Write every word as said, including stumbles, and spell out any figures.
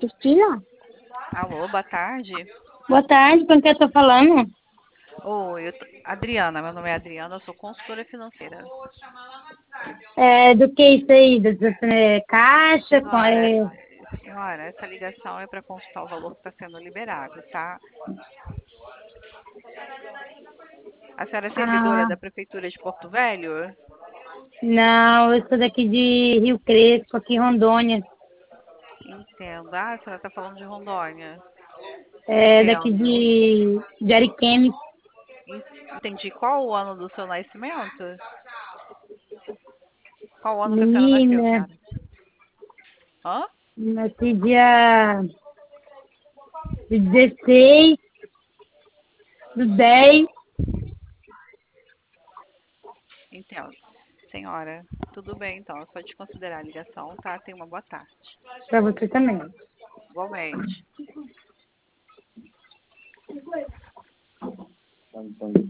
Cristina? Alô, boa tarde. Boa tarde, com quem eu tô falando? Oi, eu tô- Adriana, meu nome é Adriana, eu sou consultora financeira. É, do que isso aí? Do, do, é, caixa? Com, Senhora, é, senhora, essa ligação é para consultar o valor que está sendo liberado, tá? A senhora é servidora ah, da Prefeitura de Porto Velho? não, eu sou daqui de Rio Crespo, aqui em Rondônia. Entendo. Ah, a senhora está falando de Rondônia. É, daqui Entendo. de, de Ariquemes, En- Entendi. Qual o ano do seu nascimento? Qual o ano que a senhora nasceu, menina. senhora? Hã? Nasci dia dezesseis do dez. Entendo. Senhora, tudo bem então, é só desconsiderar a ligação, tá? Tenha uma boa tarde. Pra você também. Igualmente.